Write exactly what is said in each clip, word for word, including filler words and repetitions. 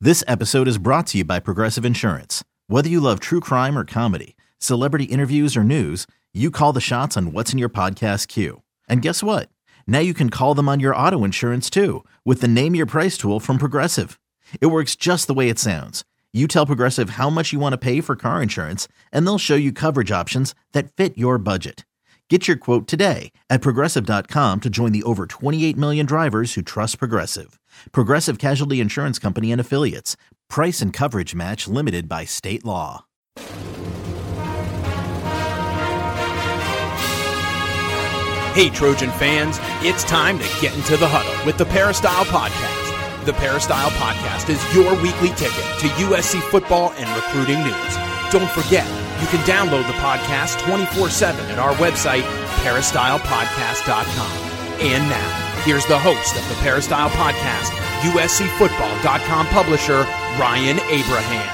This episode is brought to you by Progressive Insurance. Whether you love true crime or comedy, celebrity interviews or news, you call the shots on what's in your podcast queue. And guess what? Now you can call them on your auto insurance too with the Name Your Price tool from Progressive. It works just the way it sounds. You tell Progressive how much you want to pay for car insurance, and they'll show you coverage options that fit your budget. Get your quote today at Progressive dot com to join the over twenty-eight million drivers who trust Progressive. Progressive Casualty Insurance Company and Affiliates. Price and coverage match limited by state law. Hey, Trojan fans, it's time to get into the huddle with the Peristyle Podcast. The Peristyle Podcast is your weekly ticket to U S C football and recruiting news. Don't forget, you can download the podcast twenty-four seven at our website, peristyle podcast dot com. And now, here's the host of the Peristyle Podcast, U S C football dot com publisher, Ryan Abraham.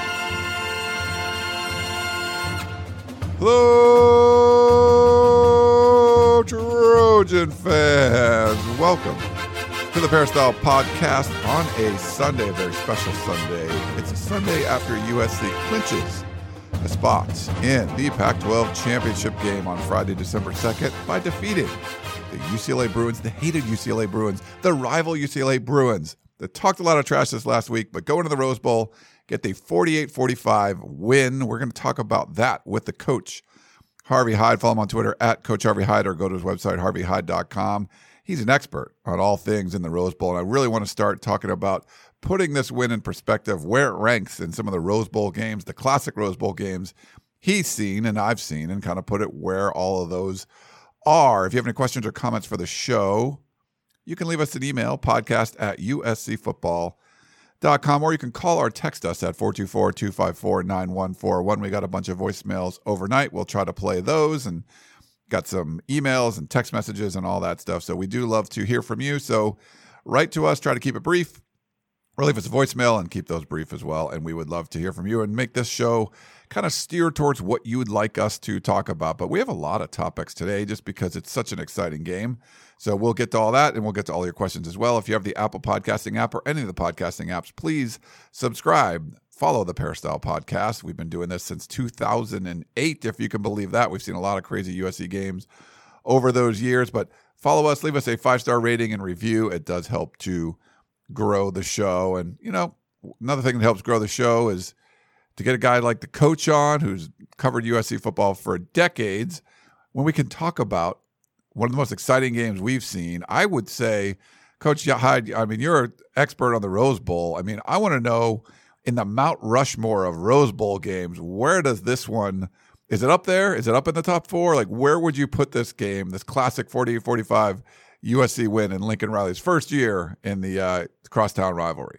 Hello, Trojan fans. Welcome to the Peristyle Podcast on a Sunday, a very special Sunday. It's a Sunday after U S C clinches a spot in the Pac twelve championship game on Friday, December second by defeating the U C L A Bruins, the hated U C L A Bruins, the rival U C L A Bruins that talked a lot of trash this last week, but go into the Rose Bowl, get the forty-eight forty-five win. We're going to talk about that with the coach, Harvey Hyde. Follow him on Twitter at Coach Harvey Hyde or go to his website, harvey hyde dot com. He's an expert on all things in the Rose Bowl, and I really want to start talking about putting this win in perspective, where it ranks in some of the Rose Bowl games, the classic Rose Bowl games he's seen and I've seen, and kind of put it where all of those are. If you have any questions or comments for the show, you can leave us an email, podcast at U S C football dot com, or you can call or text us at four two four, two five four, nine one four one. We got a bunch of voicemails overnight. We'll try to play those, and got some emails and text messages and all that stuff. So we do love to hear from you. So write to us, try to keep it brief. Or leave us a voicemail and keep those brief as well. And we would love to hear from you and make this show kind of steer towards what you would like us to talk about. But we have a lot of topics today just because it's such an exciting game. So we'll get to all that, and we'll get to all your questions as well. If you have the Apple Podcasting app or any of the podcasting apps, please subscribe. Follow the Peristyle Podcast. We've been doing this since two thousand eight, if you can believe that. We've seen a lot of crazy U S C games over those years. But follow us, leave us a five-star rating and review. It does help to grow the show. And, you know, another thing that helps grow the show is to get a guy like the coach on who's covered U S C football for decades when we can talk about one of the most exciting games we've seen. I would say, Coach Hyde, I mean, you're an expert on the Rose Bowl. I mean, I want to know, in the Mount Rushmore of Rose Bowl games, where does this one, is it up there? Is it up in the top four? Like, where would you put this game, this classic forty-eight forty-five U S C win in Lincoln Riley's first year in the uh, crosstown rivalry?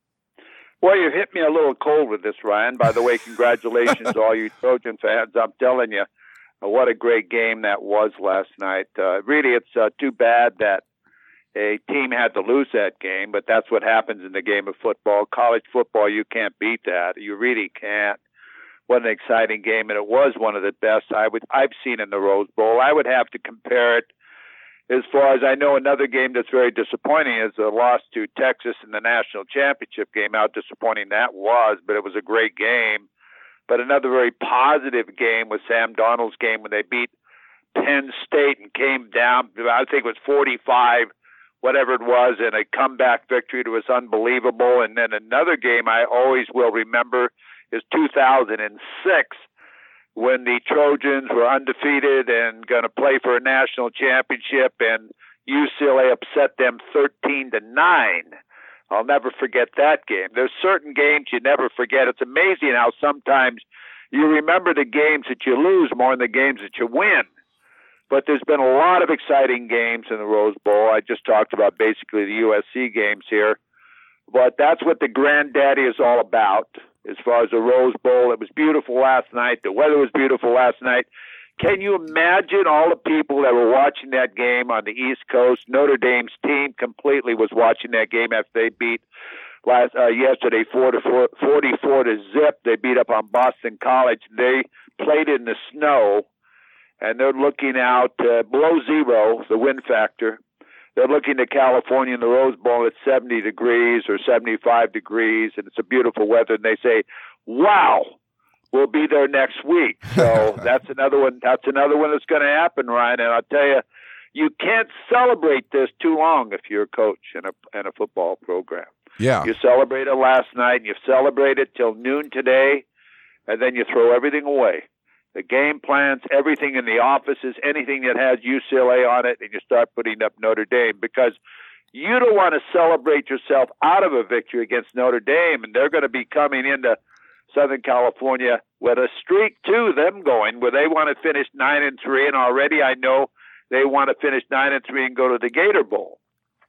Well, you hit me a little cold with this, Ryan. By the way, congratulations to all you Trojan fans. I'm telling you, uh, what a great game that was last night. Uh, really, it's uh, too bad that a team had to lose that game, but that's what happens in the game of football. College football, you can't beat that. You really can't. What an exciting game, and it was one of the best I would, I've seen in the Rose Bowl. I would have to compare it. As far as I know, another game that's very disappointing is the loss to Texas in the national championship game. How disappointing that was, but it was a great game. But another very positive game was Sam Darnold's game when they beat Penn State and came down, I think it was forty-five, whatever it was, and a comeback victory. It was unbelievable. And then another game I always will remember is two thousand six. When the Trojans were undefeated and going to play for a national championship, and U C L A upset them thirteen to nine. I'll never forget that game. There's certain games you never forget. It's amazing how sometimes you remember the games that you lose more than the games that you win. But there's been a lot of exciting games in the Rose Bowl. I just talked about basically the U S C games here. But that's what the granddaddy is all about. As far as the Rose Bowl, it was beautiful last night. The weather was beautiful last night. Can you imagine all the people that were watching that game on the East Coast? Notre Dame's team completely was watching that game after they beat last uh, yesterday four to four, forty-four to zip. They beat up on Boston College. They played in the snow, and they're looking out uh, below zero, the wind factor. they're looking at California in the Rose Bowl. It's seventy degrees or seventy-five degrees, and it's a beautiful weather. And they say, "Wow, we'll be there next week." So that's another one. That's another one that's going to happen, Ryan. And I'll tell you, you can't celebrate this too long if you're a coach in a in a football program. Yeah, you celebrated last night, and you celebrate it till noon today, and then you throw everything away. The game plans, everything in the offices, anything that has U C L A on it, and you start putting up Notre Dame, because you don't want to celebrate yourself out of a victory against Notre Dame, and they're going to be coming into Southern California with a streak too, them going, where they want to finish nine and three, and already I know they want to finish nine and three and go to the Gator Bowl.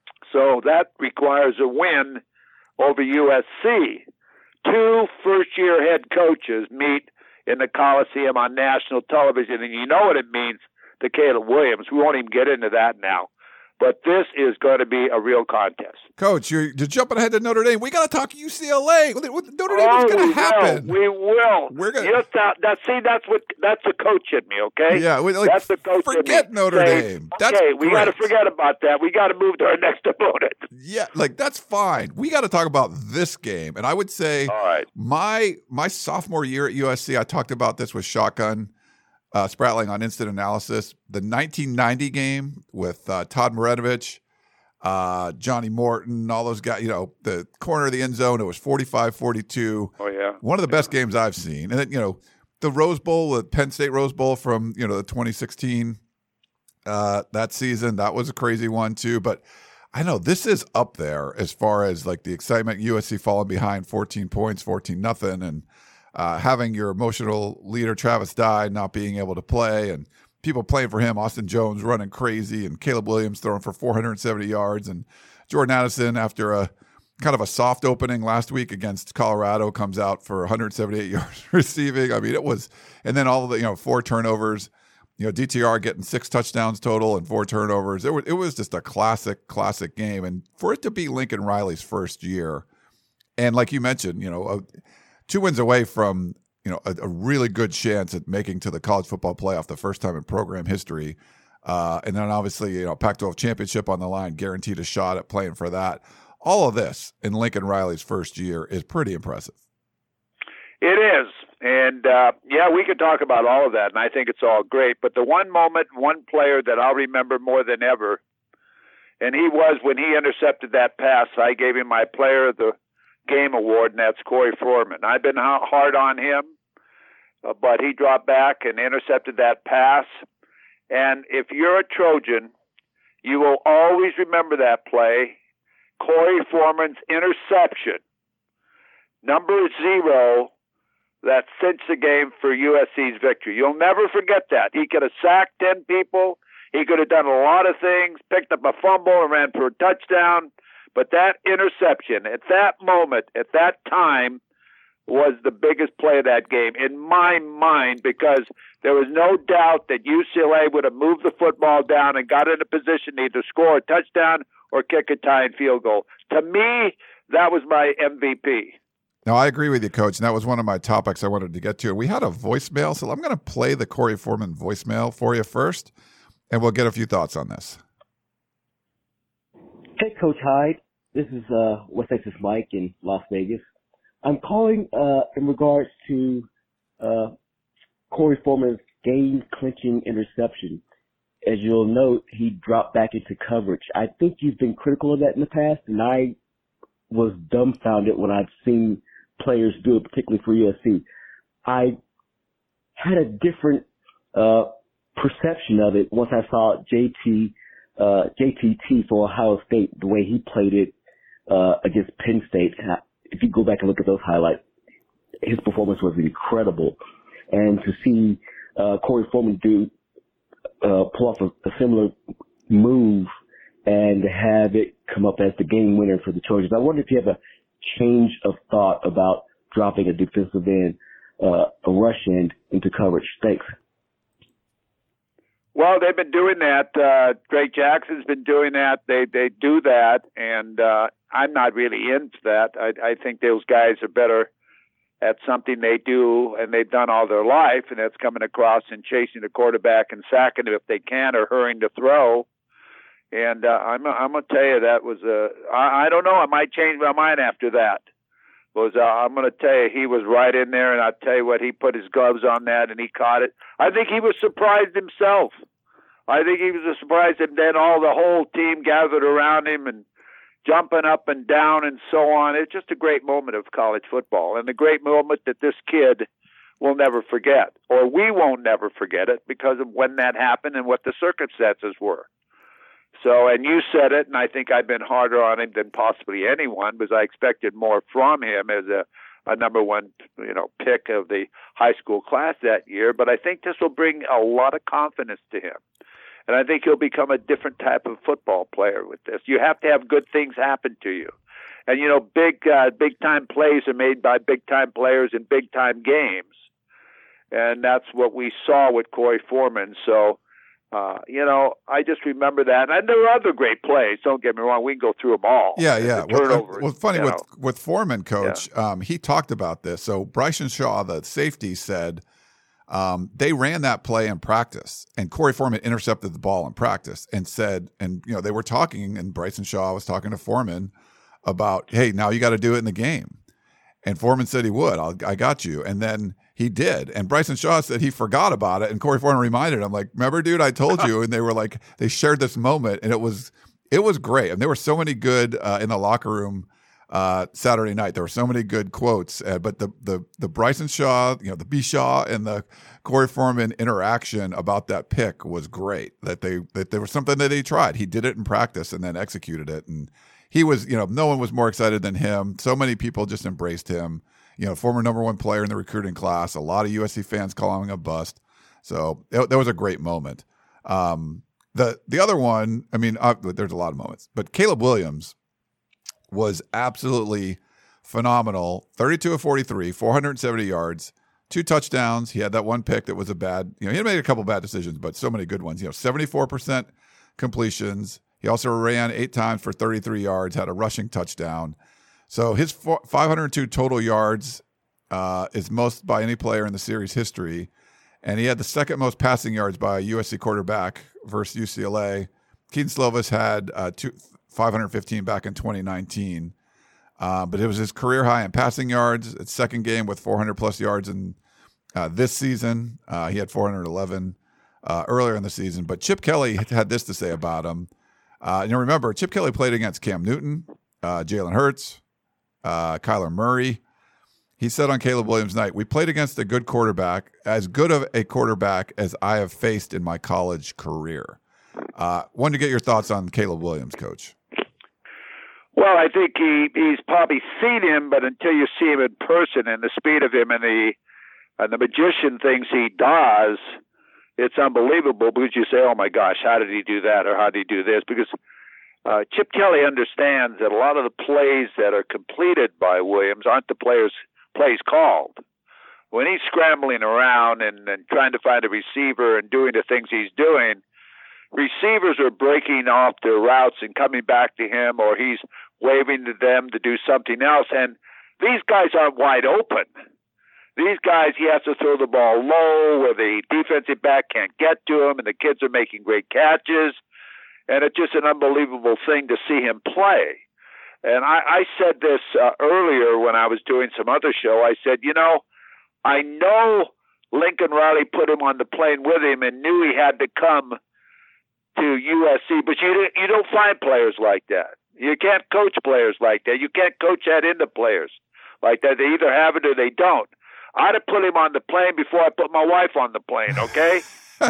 So that requires a win over U S C. Two first-year head coaches meet in the Coliseum on national television, and you know what it means to Caleb Williams. We won't even get into that now. But this is going to be a real contest. Coach, you're, you're jumping ahead to Notre Dame. We got to talk U C L A. Notre Dame oh, is going to happen. We will. We're going to. That, see, that's what that's the coach in me. Okay. Yeah. We, like, that's the coach. Forget in me. Notre Say, Dame. That's okay. We got to great. forget about that. We got to move to our next opponent. Yeah, like that's fine. We got to talk about this game, and I would say, all right, my my sophomore year at U S C, I talked about this with Shotgun uh, Spratling on Instant Analysis. The nineteen ninety game with uh, Todd Marinovich. Uh, Johnny Morton, all those guys, you know, the corner of the end zone, it was forty-five forty-two. Oh, yeah. One of the best games I've seen. And then, you know, the Rose Bowl, the Penn State Rose Bowl from, you know, the twenty sixteen, uh, that season, that was a crazy one too. But I know this is up there as far as like the excitement, U S C falling behind fourteen points, fourteen nothing, and uh, having your emotional leader, Travis Dye, not being able to play, and people playing for him, Austin Jones running crazy, and Caleb Williams throwing for four hundred seventy yards, and Jordan Addison, after a kind of a soft opening last week against Colorado, comes out for one hundred seventy-eight yards receiving. I mean, it was, and then all of the, you know, four turnovers, you know, D T R getting six touchdowns total and four turnovers. It was, it was just a classic, classic game. And for it to be Lincoln Riley's first year, and like you mentioned, you know, uh, two wins away from, you know, a, a really good chance at making to the college football playoff the first time in program history. Uh, and then obviously, you know, Pac twelve championship on the line, guaranteed a shot at playing for that. All of this in Lincoln Riley's first year is pretty impressive. It is. And, uh, yeah, we could talk about all of that, and I think it's all great. But the one moment, one player that I'll remember more than ever, and he was when he intercepted that pass, I gave him my Player of the Game award, and that's Corey Foreman. I've been hard on him. Uh, but he dropped back and intercepted that pass. And if you're a Trojan, you will always remember that play. Corey Foreman's interception, number zero, that cinched the game for U S C's victory. You'll never forget that. He could have sacked ten people. He could have done a lot of things, picked up a fumble and ran for a touchdown. But that interception, at that moment, at that time, was the biggest play of that game in my mind, because there was no doubt that U C L A would have moved the football down and got in a position to either score a touchdown or kick a tying field goal. To me, that was my M V P. No, I agree with you, Coach, and that was one of my topics I wanted to get to. We had a voicemail, so I'm going to play the Corey Foreman voicemail for you first, and we'll get a few thoughts on this. Hey, Coach Hyde. This is uh, West Texas Mike in Las Vegas. I'm calling uh, in regards to uh, Corey Foreman's game-clinching interception. As you'll note, he dropped back into coverage. I think you've been critical of that in the past, and I was dumbfounded when I'd seen players do it, particularly for U S C. I had a different uh, perception of it once I saw J T, uh, J T T for Ohio State, the way he played it uh, against Penn State. If you go back and look at those highlights, his performance was incredible. And to see uh, Corey Foreman do uh, pull off a, a similar move and have it come up as the game winner for the Trojans, I wonder if you have a change of thought about dropping a defensive end, uh, a rush end into coverage. Thanks. Well, they've been doing that. Uh, Drake Jackson's been doing that. They they do that, and uh, I'm not really into that. I, I think those guys are better at something they do and they've done all their life, and that's coming across and chasing the quarterback and sacking him if they can, or hurrying to throw. And uh, I'm I'm gonna tell you that was a I, I don't know I might change my mind after that. Was uh, I'm gonna tell you he was right in there, and I'll tell you what, he put his gloves on that and he caught it. I think he was surprised himself. I think he was surprised, and then all the whole team gathered around him and jumping up and down and so on. It's just a great moment of college football, and a great moment that this kid will never forget, or we won't never forget it because of when that happened and what the circumstances were. So, and you said it, and I think I've been harder on him than possibly anyone because I expected more from him as a, a number one, you know, pick of the high school class that year. But I think this will bring a lot of confidence to him. And I think he'll become a different type of football player with this. You have to have good things happen to you. And, you know, big, uh, big-time plays are made by big-time players in big-time games. And that's what we saw with Corey Foreman. So, Uh, you know, I just remember that. And there were other great plays. Don't get me wrong. We can go through them all. Yeah, yeah. The turnovers, well, funny, with, know. with Foreman, Coach, yeah. um, he talked about this. So Bryson Shaw, the safety, said um, they ran that play in practice, and Corey Foreman intercepted the ball in practice and said, and, you know, they were talking, and Bryson Shaw was talking to Foreman about, hey, now you got to do it in the game. And Foreman said he would. I'll, I got you. And then he did. And Bryson Shaw said he forgot about it. And Corey Foreman reminded him, like, remember, dude, I told you. And they were like, they shared this moment. And it was it was great. And there were so many good uh, in the locker room uh, Saturday night. There were so many good quotes. Uh, but the the the Bryson Shaw, you know, the B. Shaw and the Corey Foreman interaction about that pick was great. That they that there was something that he tried. He did it in practice and then executed it. And he was, you know, no one was more excited than him. So many people just embraced him. You know, former number one player in the recruiting class. A lot of U S C fans calling him a bust. So it, that was a great moment. Um, the the other one, I mean, uh, there's a lot of moments, but Caleb Williams was absolutely phenomenal. thirty-two of forty-three, four hundred seventy yards, two touchdowns. He had that one pick that was a bad, you know, he had made a couple bad decisions, but so many good ones. You know, seventy-four percent completions. He also ran eight times for thirty-three yards, had a rushing touchdown. So his four, five hundred two total yards uh, is most by any player in the series history. And he had the second most passing yards by a U S C quarterback versus U C L A. Keaton Slovis had uh, two, five hundred fifteen back in twenty nineteen. Uh, but it was his career high in passing yards. It's second game with four hundred plus yards in uh, this season. Uh, he had four hundred eleven uh, earlier in the season. But Chip Kelly had this to say about him. Uh, you know, remember, Chip Kelly played against Cam Newton, uh, Jalen Hurts, uh, Kyler Murray. He said on Caleb Williams' night, we played against a good quarterback, as good of a quarterback as I have faced in my college career. Uh, wanted to get your thoughts on Caleb Williams, Coach. Well, I think he, he's probably seen him, but until you see him in person and the speed of him and the and the magician things he does, it's unbelievable because you say, oh, my gosh, how did he do that or how did he do this? Because uh, Chip Kelly understands that a lot of the plays that are completed by Williams aren't the players plays called. When he's scrambling around and, and trying to find a receiver and doing the things he's doing, receivers are breaking off their routes and coming back to him, or he's waving to them to do something else. And these guys aren't wide open. These guys, he has to throw the ball low where the defensive back can't get to him, and the kids are making great catches. And it's just an unbelievable thing to see him play. And I, I said this uh, earlier when I was doing some other show. I said, you know, I know Lincoln Riley put him on the plane with him and knew he had to come to U S C, but you, you don't find players like that. You can't coach players like that. You can't coach that into players like that. They either have it or they don't. I'd have put him on the plane before I put my wife on the plane, okay?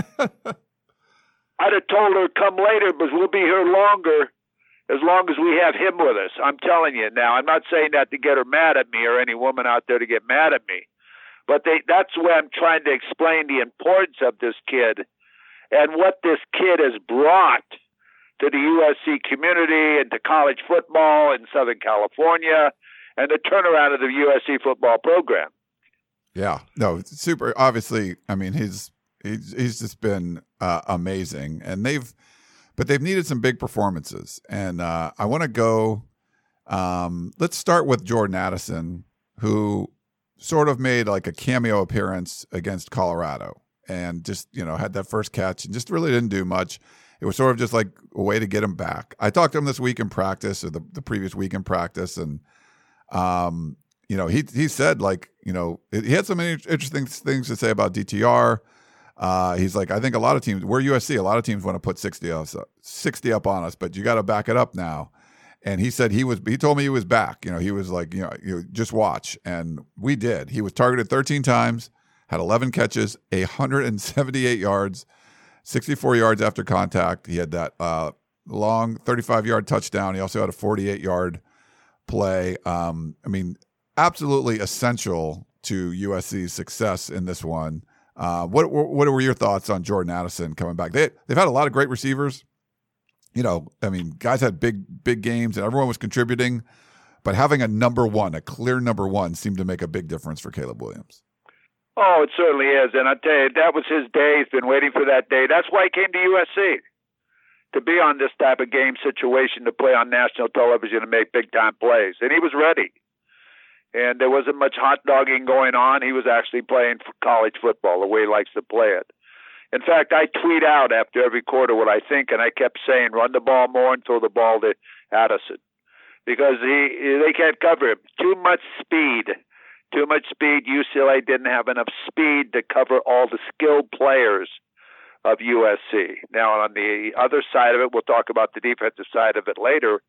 I'd have told her, come later, but we'll be here longer as long as we have him with us. I'm telling you now. I'm not saying that to get her mad at me or any woman out there to get mad at me. But they, that's where I'm trying to explain the importance of this kid and what this kid has brought to the U S C community and to college football in Southern California and the turnaround of the U S C football program. Yeah, no, super. Obviously, I mean, he's he's he's just been uh, amazing, and they've, but they've needed some big performances, and uh, I want to go. Um, let's start with Jordan Addison, who sort of made like a cameo appearance against Colorado, and just you know had that first catch and just really didn't do much. it was sort of just like a way to get him back. I talked to him this week in practice, or the, the previous week in practice, and um, you know, he he said like, you know, he had some interesting things to say about D T R. Uh, he's like, I think a lot of teams, we're U S C, a lot of teams want to put sixty up, sixty up on us, but you got to back it up now. And he said he was, he told me he was back. You know, he was like, you know, you just watch. And we did. He was targeted thirteen times, had eleven catches, one hundred seventy-eight yards, sixty-four yards after contact. He had that uh, long thirty-five yard touchdown. He also had a forty-eight yard play. Um, I mean, absolutely essential to U S C's success in this one. Uh, what what were your thoughts on Jordan Addison coming back? They they've had a lot of great receivers. You know, I mean, guys had big big games and everyone was contributing, but having a number one, a clear number one, seemed to make a big difference for Caleb Williams. Oh, it certainly is, and I tell you, that was his day. He's been waiting for that day. That's why he came to U S C, to be on this type of game situation, to play on national television and make big time plays, and he was ready. And there wasn't much hot dogging going on. He was actually playing for college football the way he likes to play it. In fact, I tweet out after every quarter what I think, and I kept saying, run the ball more and throw the ball to Addison. Because he, they can't cover him. Too much speed. Too much speed. U C L A didn't have enough speed to cover all the skilled players of U S C. Now, on the other side of it, we'll talk about the defensive side of it later,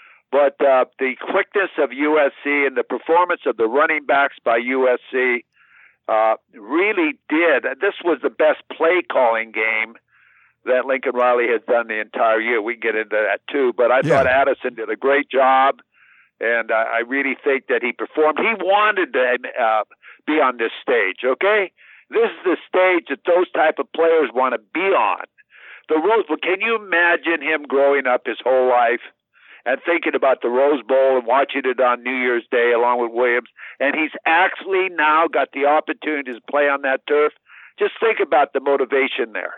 but uh, the quickness of U S C and the performance of the running backs by U S C uh, really did. This was the best play calling game that Lincoln Riley has done the entire year. We can get into that too, but I yeah. thought Addison did a great job, and uh, I really think that he performed. He wanted to uh, be on this stage, okay? This is the stage that those type of players want to be on. The Rose Bowl, can you imagine him growing up his whole life and thinking about the Rose Bowl and watching it on New Year's Day along with Williams, and he's actually now got the opportunity to play on that turf? Just think about the motivation there.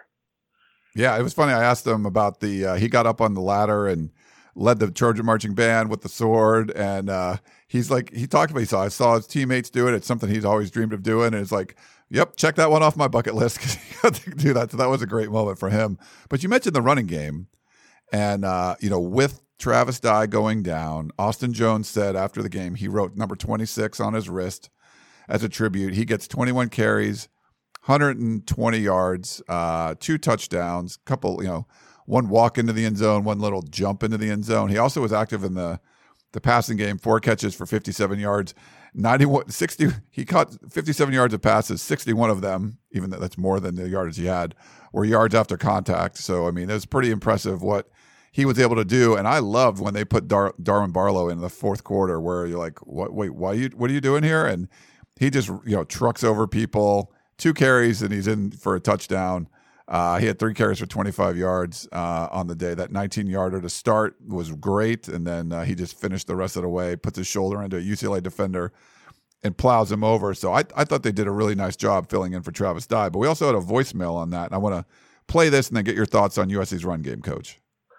Yeah, it was funny. I asked him about the uh, – he got up on the ladder and led the Trojan marching band with the sword, and uh, he's like – he talked about – he saw, I saw his teammates do it. It's something he's always dreamed of doing, and it's like, yep, check that one off my bucket list because he got to do that. So that was a great moment for him. But you mentioned the running game, and, uh, you know, with – Travis Dye going down, Austin Jones said after the game he wrote number twenty-six on his wrist as a tribute. He gets twenty-one carries, one hundred twenty yards, uh, two touchdowns, couple, you know, one walk into the end zone, one little jump into the end zone. He also was active in the the passing game, four catches for fifty-seven yards, ninety-one, sixty. He caught fifty-seven yards of passes, sixty-one of them, even though that's more than the yardage he had, were yards after contact. So, I mean, it was pretty impressive what he was able to do. And I loved when they put Dar- Darwin Barlow in the fourth quarter, where you're like, what, wait, why are you, what are you doing here? And he just, you know, trucks over people, two carries, and he's in for a touchdown. Uh, he had three carries for twenty-five yards uh, on the day. That nineteen yarder to start was great. And then uh, he just finished the rest of the way, puts his shoulder into a U C L A defender and plows him over. So I, I thought they did a really nice job filling in for Travis Dye. But we also had a voicemail on that. And I want to play this and then get your thoughts on U S C's run game, Coach.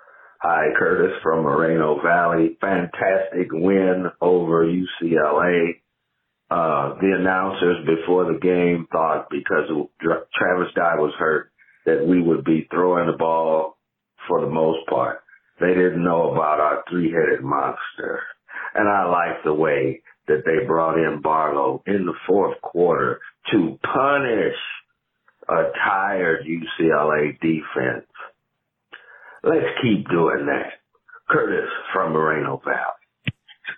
Hi, Curtis from Moreno Valley. Fantastic win over U C L A. Uh, the announcers before the game thought because Travis Dye was hurt that we would be throwing the ball for the most part. They didn't know about our three-headed monster. And I like the way that they brought in Barlow in the fourth quarter to punish a tired U C L A defense. Let's keep doing that. Curtis from Moreno Valley.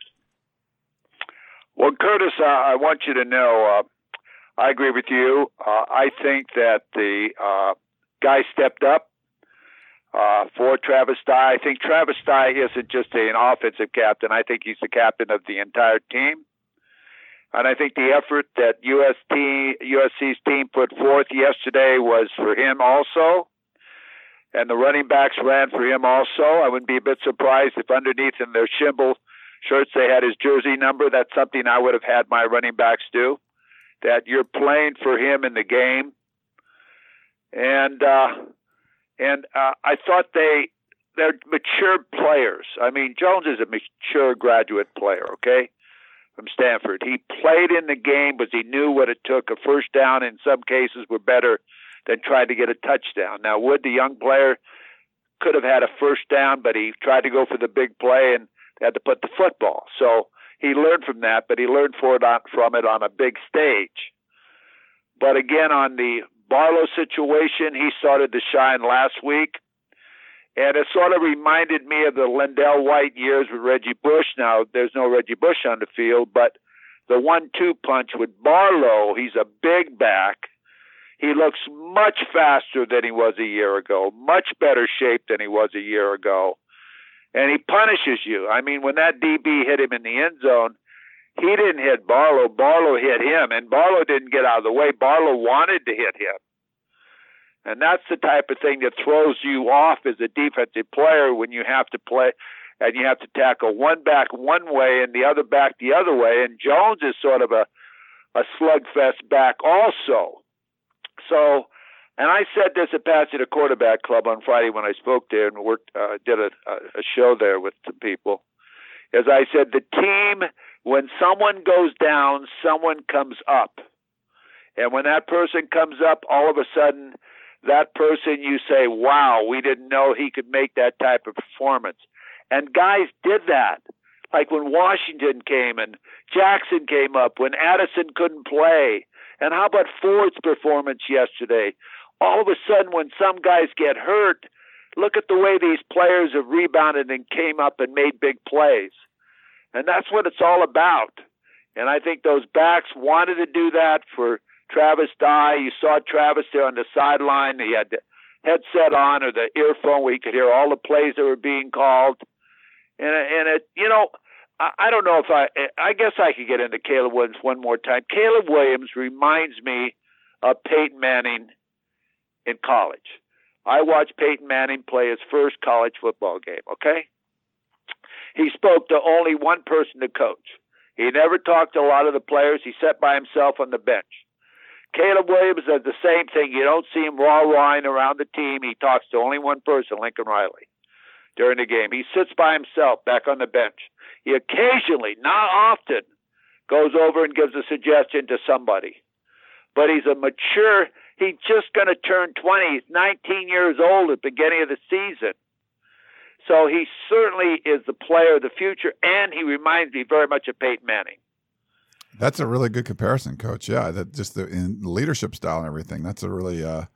Well, Curtis, uh, I want you to know, uh, I agree with you. Uh, I think that the uh, guy stepped up uh, for Travis Dye. I think Travis Dye isn't just an offensive captain. I think he's the captain of the entire team. And I think the effort that U S T, U S C's team put forth yesterday was for him also. And the running backs ran for him also. I wouldn't be a bit surprised if underneath in their Schimble shirts they had his jersey number. That's something I would have had my running backs do, that you're playing for him in the game. And uh, and uh, I thought they, they're mature players. I mean, Jones is a mature graduate player, okay, from Stanford. He played in the game because he knew what it took. A first down in some cases were better than tried to get a touchdown. Now, Wood, the young player, could have had a first down, but he tried to go for the big play and had to put the football. So he learned from that, but he learned for it on, from it on a big stage. But again, on the Barlow situation, he started to shine last week. And it sort of reminded me of the Lindell White years with Reggie Bush. Now, there's no Reggie Bush on the field, but the one two punch with Barlow, he's a big back. He looks much faster than he was a year ago, much better shape than he was a year ago. And he punishes you. I mean, when that D B hit him in the end zone, he didn't hit Barlow. Barlow hit him, and Barlow didn't get out of the way. Barlow wanted to hit him. And that's the type of thing that throws you off as a defensive player when you have to play and you have to tackle one back one way and the other back the other way. And Jones is sort of a, a slugfest back also. So, and I said this at Pasadena Quarterback Club on Friday when I spoke there and worked, uh, did a, a show there with some people. As I said, the team, when someone goes down, someone comes up. And when that person comes up, all of a sudden, that person, you say, wow, we didn't know he could make that type of performance. And guys did that. Like when Washington came and Jackson came up, when Addison couldn't play. And how about Ford's performance yesterday? All of a sudden, when some guys get hurt, look at the way these players have rebounded and came up and made big plays. And that's what it's all about. And I think those backs wanted to do that for Travis Dye. You saw Travis there on the sideline. He had the headset on or the earphone where he could hear all the plays that were being called. And, and it, you know, I, I don't know if I, I guess I could get into Caleb Williams one more time. Caleb Williams reminds me of Peyton Manning in college. I watched Peyton Manning play his first college football game, okay? He spoke to only one person to coach. He never talked to a lot of the players. He sat by himself on the bench. Caleb Williams does the same thing. You don't see him rah-rahing around the team. He talks to only one person, Lincoln Riley, during the game. He sits by himself back on the bench. He occasionally, not often, goes over and gives a suggestion to somebody. But he's a mature, he's just going to turn twenty. He's nineteen years old at the beginning of the season. So he certainly is the player of the future, and he reminds me very much of Peyton Manning. That's a really good comparison, Coach. Yeah, that just the in leadership style and everything. That's a really, uh,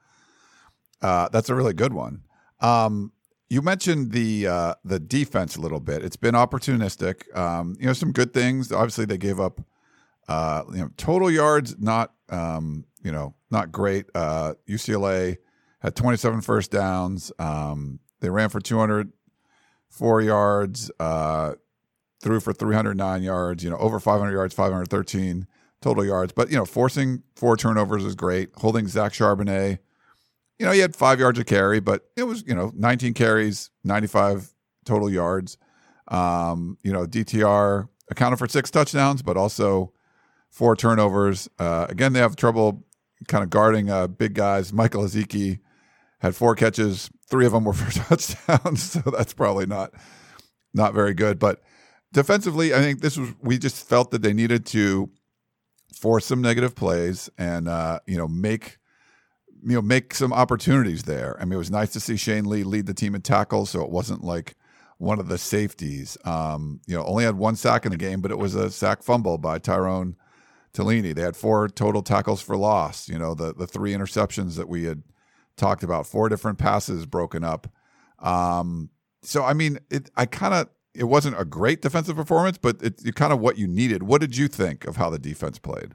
uh, that's a really good one. Um, you mentioned the uh, the defense a little bit. It's been opportunistic. Um, you know, some good things. Obviously, they gave up, uh, you know, total yards not, um, you know, not great. Uh, U C L A had twenty-seven first downs. Um, they ran for two hundred four yards. Uh, threw for three hundred nine yards, you know, over five hundred yards, five hundred thirteen total yards. But, you know, forcing four turnovers is great. Holding Zach Charbonnet, you know, he had five yards a carry, but it was, you know, nineteen carries, ninety-five total yards. Um, you know, D T R accounted for six touchdowns, but also four turnovers. Uh, again, they have trouble kind of guarding uh, big guys. Michael Ezeki had four catches. Three of them were for touchdowns, so that's probably not not very good. But defensively, I think this was, we just felt that they needed to force some negative plays and, uh, you know, make, you know, make some opportunities there. I mean, it was nice to see Shane Lee lead the team in tackles, so it wasn't like one of the safeties. Um, you know, only had one sack in the game, but it was a sack fumble by Tyrone Tellini. They had four total tackles for loss. You know, the the three interceptions that we had talked about, four different passes broken up. Um, so, I mean, it, I kind of, it wasn't a great defensive performance, but it's kind of what you needed. What did you think of how the defense played?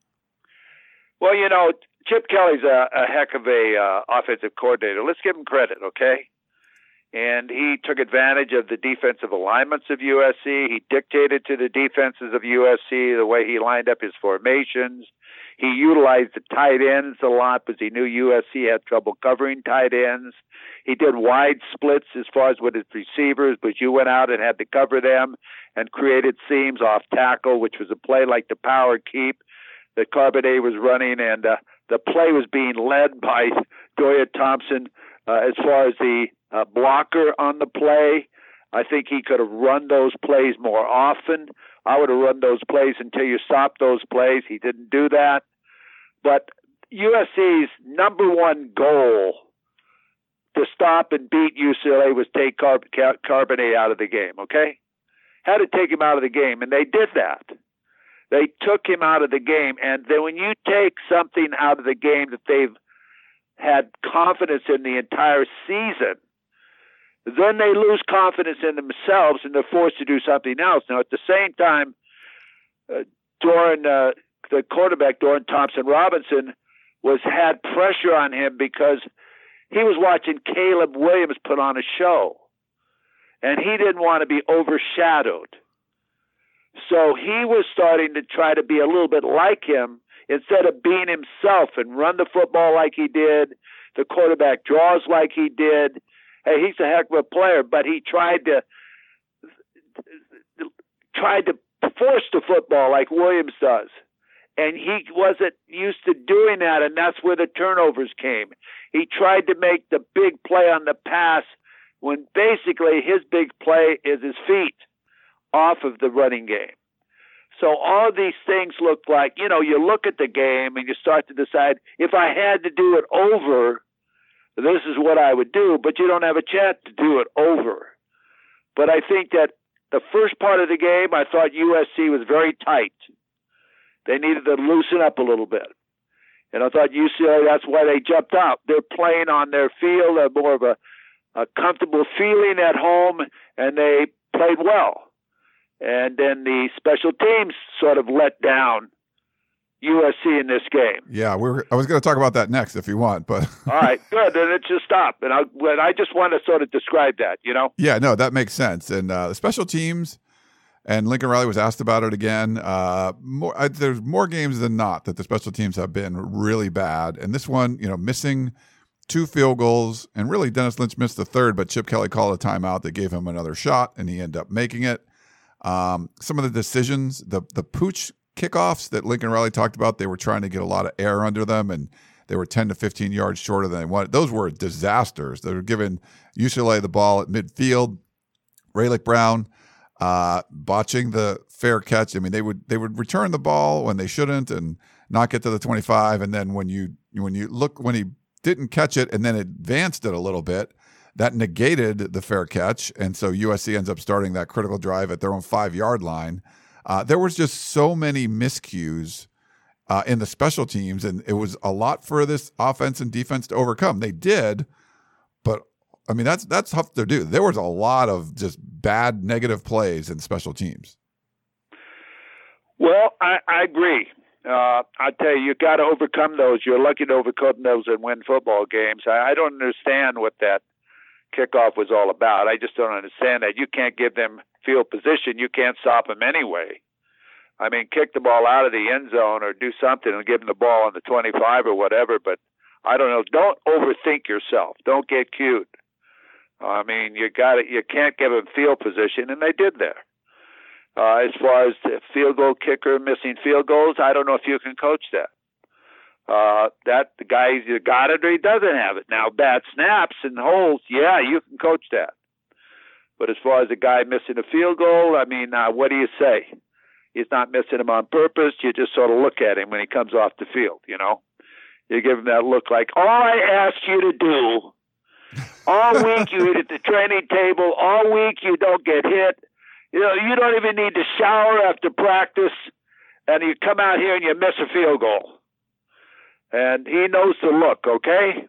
Well, you know, Chip Kelly's a, a heck of a uh, offensive coordinator. Let's give him credit, okay? And he took advantage of the defensive alignments of U S C. He dictated to the defenses of U S C the way he lined up his formations. He utilized the tight ends a lot because he knew U S C had trouble covering tight ends. He did wide splits as far as with his receivers, but you went out and had to cover them and created seams off tackle, which was a play like the power keep that Charbonnet was running. And uh, the play was being led by Doya Thompson uh, as far as the uh, blocker on the play. I think he could have run those plays more often. I would have run those plays until you stopped those plays. He didn't do that. But U S C's number one goal to stop and beat U C L A was take Car- Car- Charbonnet out of the game, okay? Had to take him out of the game, and they did that. They took him out of the game, and then when you take something out of the game that they've had confidence in the entire season, then they lose confidence in themselves, and they're forced to do something else. Now, at the same time, uh, Doran, uh, the quarterback, Doran Thompson-Robinson, was had pressure on him because he was watching Caleb Williams put on a show, and he didn't want to be overshadowed. So he was starting to try to be a little bit like him instead of being himself and run the football like he did, the quarterback draws like he did. Hey, he's a heck of a player, but he tried to tried to force the football like Williams does. And he wasn't used to doing that, and that's where the turnovers came. He tried to make the big play on the pass when basically his big play is his feet off of the running game. So all these things look like, you know, you look at the game and you start to decide, if I had to do it over, this is what I would do, but you don't have a chance to do it over. But I think that the first part of the game, I thought U S C was very tight. They needed to loosen up a little bit. And I thought U C L A, that's why they jumped out. They're playing on their field, a more of a, a comfortable feeling at home, and they played well. And then the special teams sort of let down U S C in this game. Yeah, we were, I was going to talk about that next if you want, but all right, good. Then it just stop. And I, I just want to sort of describe that, you know. Yeah, no, that makes sense. And uh, the special teams, and Lincoln Riley was asked about it again. Uh, more, uh, there's more games than not that the special teams have been really bad, and this one, you know, missing two field goals, and really Dennis Lynch missed the third, but Chip Kelly called a timeout that gave him another shot, and he ended up making it. Um, some of the decisions, the the pooch kickoffs that Lincoln Riley talked about, they were trying to get a lot of air under them, and they were ten to fifteen yards shorter than they wanted. Those were disasters. They were giving U C L A the ball at midfield. Raylick Brown uh, botching the fair catch. I mean, they would they would return the ball when they shouldn't and not get to the twenty-five. And then when you when you look when he didn't catch it and then advanced it a little bit, that negated the fair catch. And so U S C ends up starting that critical drive at their own five-yard line. Uh, there was just so many miscues uh, in the special teams, and it was a lot for this offense and defense to overcome. They did, but, I mean, that's that's tough to do. There was a lot of just bad, negative plays in special teams. Well, I, I agree. Uh, I tell you, you got to overcome those. You're lucky to overcome those and win football games. I, I don't understand what that kickoff was all about. I just don't understand that. You can't give them field position. You can't stop them anyway. I mean, kick the ball out of the end zone or do something and give them the ball on the twenty-five or whatever, but I don't know. Don't overthink yourself. Don't get cute. I mean, you got it. You can't give them field position, and they did there. Uh, as far as the field goal kicker missing field goals, I don't know if you can coach that. Uh, that the guy either got it or he doesn't have it. Now, bad snaps and holes, yeah, you can coach that. But as far as a guy missing a field goal, I mean, uh, what do you say? He's not missing them on purpose. You just sort of look at him when he comes off the field, you know. You give him that look like, all I asked you to do, all week you eat at the training table, all week you don't get hit. You know, you don't even need to shower after practice, and you come out here and you miss a field goal. And he knows the look, okay?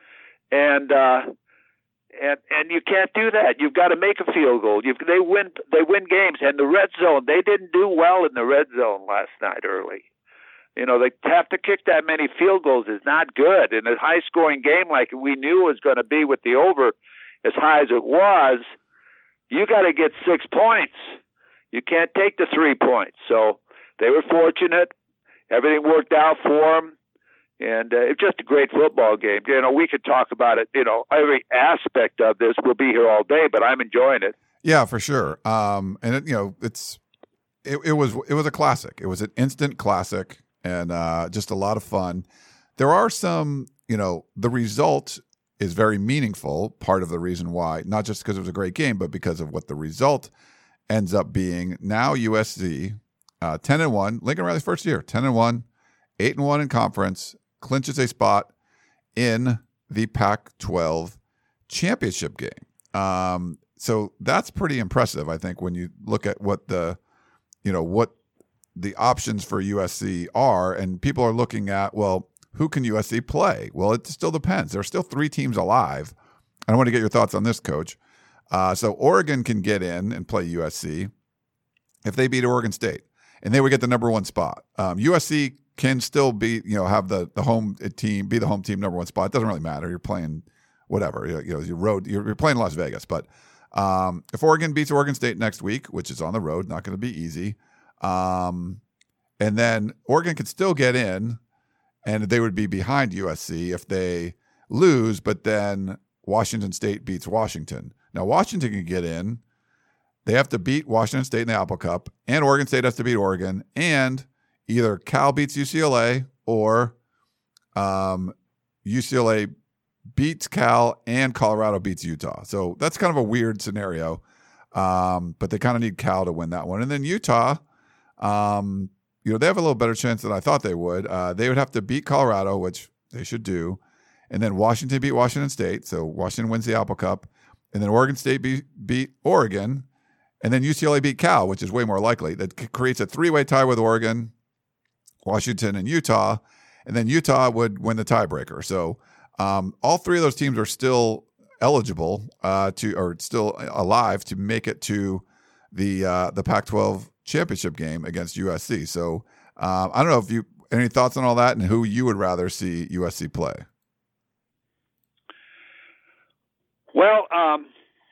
And uh, and and you can't do that. You've got to make a field goal. You've, they win. They win games. And the red zone, they didn't do well in the red zone last night early. You know, they have to kick that many field goals is not good. In a high-scoring game like we knew it was going to be with the over as high as it was, you got to get six points. You can't take the three points. So they were fortunate. Everything worked out for them. And uh, it's just a great football game. You know, we could talk about it, you know, every aspect of this. We'll be here all day, but I'm enjoying it. Yeah, for sure. Um, and, it, you know, it's it, it was it was a classic. It was an instant classic and uh, just a lot of fun. There are some, you know, the result is very meaningful, part of the reason why, not just because it was a great game, but because of what the result ends up being. Now U S C, uh, ten and one, Lincoln Riley's first year, ten and one, eight and one in conference, clinches a spot in the Pac twelve championship game. Um, so that's pretty impressive, I think, when you look at what the, you know, what the options for U S C are, and people are looking at, well, who can U S C play? Well, it still depends. There are still three teams alive. I want to get your thoughts on this, Coach. Uh, so Oregon can get in and play U S C if they beat Oregon State, and they would get the number one spot. Um, U S C can still be, you know, have the the home team, be the home team number one spot. It doesn't really matter. You're playing whatever, you know, you road, you're, you're playing Las Vegas. But um, if Oregon beats Oregon State next week, which is on the road, not going to be easy, um, and then Oregon could still get in, and they would be behind U S C if they lose, but then Washington State beats Washington. Now, Washington can get in. They have to beat Washington State in the Apple Cup, and Oregon State has to beat Oregon, and either Cal beats U C L A or um, U C L A beats Cal and Colorado beats Utah. So that's kind of a weird scenario, um, but they kind of need Cal to win that one. And then Utah, um, you know, they have a little better chance than I thought they would. Uh, they would have to beat Colorado, which they should do, and then Washington beat Washington State. So Washington wins the Apple Cup, and then Oregon State beat, beat Oregon, and then U C L A beat Cal, which is way more likely. That creates a three-way tie with Oregon, Washington, and Utah, and then Utah would win the tiebreaker. So um, all three of those teams are still eligible uh, to, or still alive to make it to the uh, the Pac twelve championship game against U S C. So um, I don't know if you any thoughts on all that and who you would rather see U S C play. Well, um,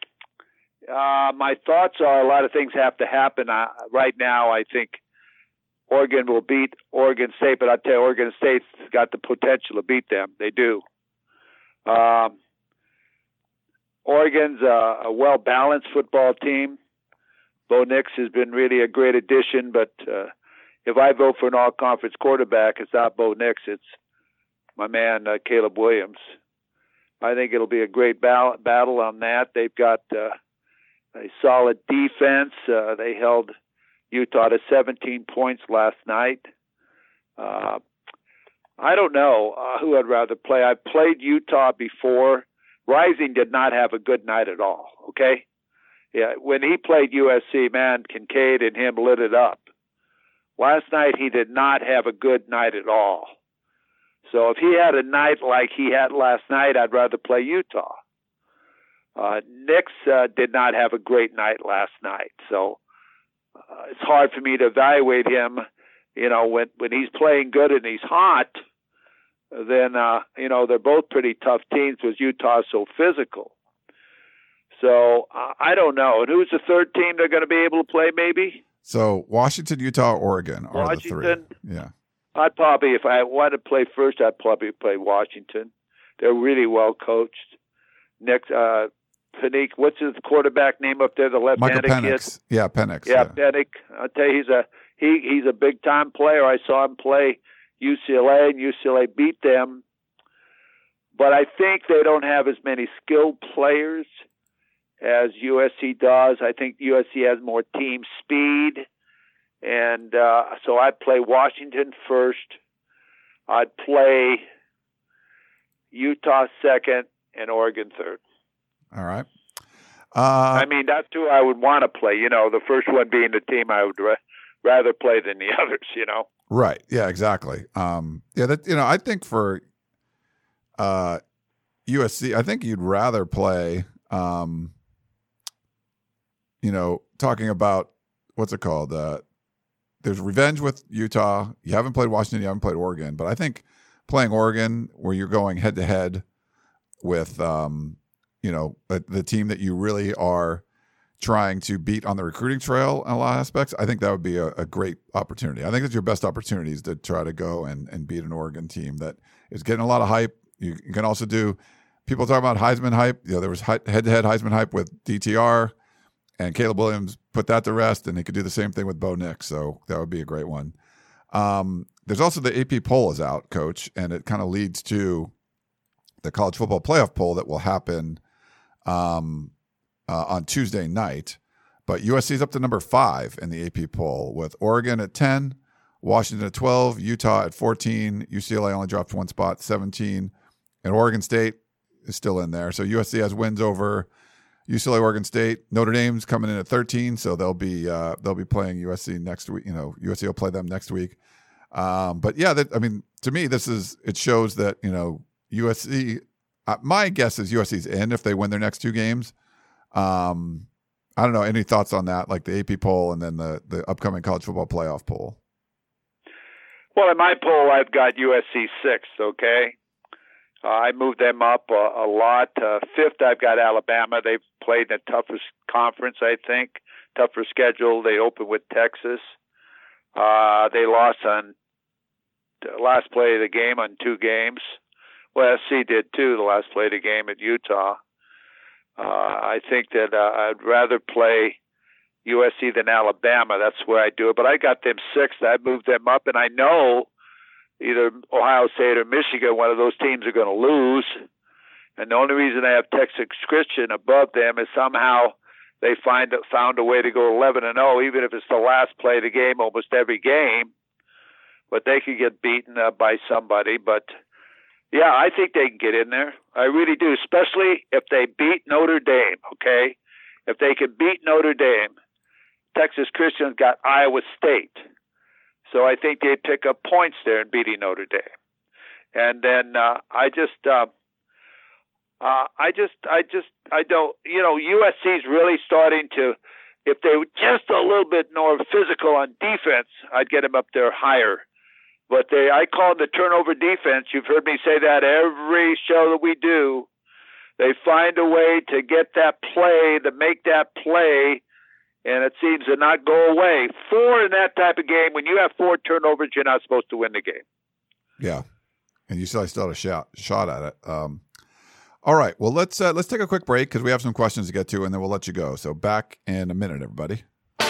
uh, my thoughts are a lot of things have to happen. Uh, right now, I think Oregon will beat Oregon State, but I tell you, Oregon State's got the potential to beat them. They do. Um, Oregon's a, a well-balanced football team. Bo Nix has been really a great addition, but uh, if I vote for an all-conference quarterback, it's not Bo Nix, it's my man uh, Caleb Williams. I think it'll be a great battle, battle on that. They've got uh, a solid defense. Uh, they held Utah to seventeen points last night. Uh, I don't know uh, who I'd rather play. I've played Utah before. Rising did not have a good night at all, okay? Yeah, when he played U S C, man, Kincaid and him lit it up. Last night, he did not have a good night at all. So if he had a night like he had last night, I'd rather play Utah. Uh, Nix uh, did not have a great night last night. So uh, it's hard for me to evaluate him. You know, when, when he's playing good and he's hot, then, uh, you know, they're both pretty tough teams because Utah's so physical. So uh, I don't know. And who's the third team they're going to be able to play maybe? So Washington, Utah, Oregon are Washington, the three. Yeah. I'd probably, if I wanted to play first, I'd probably play Washington. They're really well coached. Next, uh, Penix, what's his quarterback name up there? The left-handed Michael Penix. kid. Yeah, Penix. Yeah, yeah. Penix. I'll tell you, he's a he he's a big time player. I saw him play U C L A, and U C L A beat them. But I think they don't have as many skilled players as U S C does. I think U S C has more team speed. And uh, so I'd play Washington first. I'd play Utah second and Oregon third. All right. Uh, I mean, that's who I would want to play. You know, the first one being the team I would ra- rather play than the others, you know. Right. Yeah, exactly. Um, yeah, that you know, I think for uh, U S C, I think you'd rather play, um, you know, talking about, what's it called? Uh, there's revenge with Utah. You haven't played Washington. You haven't played Oregon. But I think playing Oregon where you're going head-to-head with, um, you know, the, the team that you really are trying to beat on the recruiting trail in a lot of aspects, I think that would be a, a great opportunity. I think it's your best opportunities to try to go and, and beat an Oregon team that is getting a lot of hype. You can also do – people talk about Heisman hype. You know, there was head-to-head Heisman hype with D T R, and Caleb Williams put that to rest, and he could do the same thing with Bo Nix, so that would be a great one. Um, there's also the A P poll is out, Coach, and it kind of leads to the college football playoff poll that will happen um, uh, on Tuesday night. But U S C is up to number five in the A P poll with Oregon at ten, Washington at twelve, Utah at fourteen, U C L A only dropped one spot, seventeen, and Oregon State is still in there. So U S C has wins over U C L A, Oregon State. Notre Dame's coming in at thirteen, so they'll be uh, they'll be playing U S C next week. You know, U S C will play them next week. Um, but yeah, that, I mean, to me, this is it shows that you know U S C. Uh, my guess is U S C's in if they win their next two games. Um, I don't know. Any thoughts on that? Like the A P poll and then the the upcoming college football playoff poll. Well, in my poll, I've got U S C sixth. Okay. Uh, I moved them up a, a lot. Uh, fifth, I've got Alabama. They've played the toughest conference, I think, tougher schedule. They opened with Texas. Uh, they lost on the last play of the game on two games. Well, S C did too, the last play of the game at Utah. Uh, I think that uh, I'd rather play U S C than Alabama. That's where I do it. But I got them sixth. I moved them up, and I know either Ohio State or Michigan, one of those teams are going to lose. And the only reason I have Texas Christian above them is somehow they find found a way to go eleven and oh, even if it's the last play of the game, almost every game. But they could get beaten uh, by somebody. But, yeah, I think they can get in there. I really do, especially if they beat Notre Dame, okay? If they can beat Notre Dame, Texas Christian's got Iowa State. So I think they pick up points there in beating Notre Dame. And then uh, I just, uh, uh, I just, I just, I don't, you know, U S C's really starting to, if they were just a little bit more physical on defense, I'd get them up there higher. But they, I call it the turnover defense. You've heard me say that every show that we do. They find a way to get that play, to make that play, and it seems to not go away. Four in that type of game, when you have four turnovers, you're not supposed to win the game. Yeah, and you still still had a shot shot at it. Um, all right, well let's uh, let's take a quick break because we have some questions to get to, and then we'll let you go. So back in a minute, everybody.